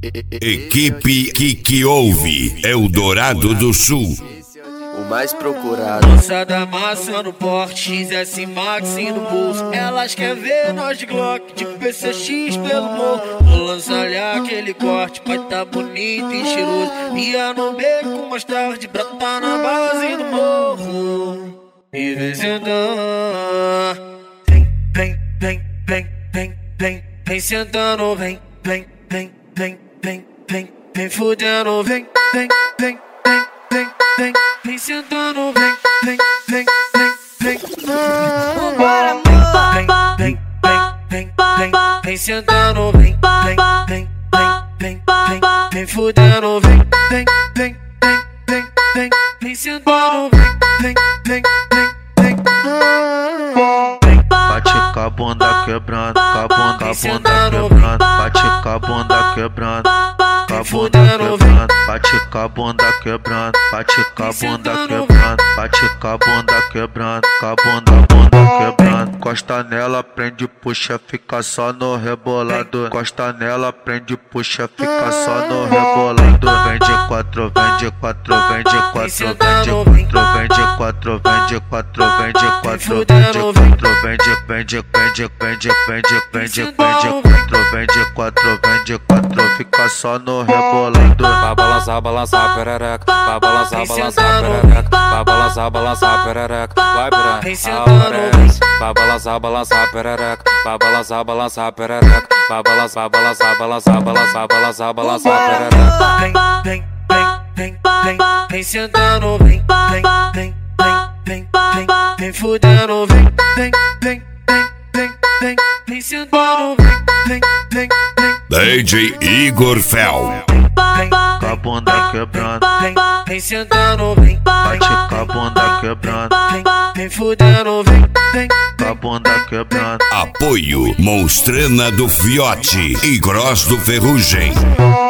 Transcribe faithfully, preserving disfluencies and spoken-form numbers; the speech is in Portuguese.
Equipe que que ouve Eldorado do Sul. O mais procurado. Moçada massa no porte, X S Max no bolso. Elas querem ver nós de Glock, de P C X pelo morro. Vou lançar-lhe aquele corte, vai tá bonito e cheiroso. Ia no beco mais tarde, brota na base do morro. E vem sentando, vem, vem, vem, vem, vem, vem, vem sentando, vem, vem, vem, vem, vem, vem, vem fudendo, vem, vem, vem, vem, vem, vem, vem sentando, vem, vem, vem, vem, vem, Vambora, amor. vem, vem, vem, vem, vem, vem sentando, vem, vem, vem, vem, vem, vem, vem fudendo, vem, vem, vem, vem, vem, vem, vem sentando, vem, vem, vem, vem, vem, vem. Bate com a bunda quebrando, com a bunda, com a bunda quebrando. Bate com a bunda quebrando, com a bunda quebrando. Bate com a bunda quebrando, bate com a bunda quebrando. Bate com a bunda quebrando, com a bunda, bunda quebrando. Costa nela, prende, puxa, fica só no rebolado. Costa nela, prende, puxa, fica só no rebolado. Vende quatro, vende quatro, vende quatro, vende quatro, vende quatro, vende quatro, vende quatro, vende quatro, vende Vende, vende, vende, vende, vende, vende quatro, vende quatro, vende quatro, fica só no rebolado. Vai balançar, balançar perereca, vai balançar, balançar perereca, vai balançar, balançar perereca, vai aparece. Vai balançar, balançar perereca, vai balançar, balançar perereca, vai balançar, balançar, balançar, balançar, balançar, balançar perereca. Vem, vem, vem, vem, vem, vem sentando, vem, vem, vem, vem, vem, vem, vem fudendo, vem, vem, vem, vem, vem, vem, vem sentando, vem, vem, vem, vem. D J Igor Fel. Com a bunda quebrando, Vem, vem sentando, vem, bate com a bunda quebrando, vem, vem fudendo, vem, vem, com a bunda quebrando. Apoio Monstrana do Fiote e Gross do Ferrugem.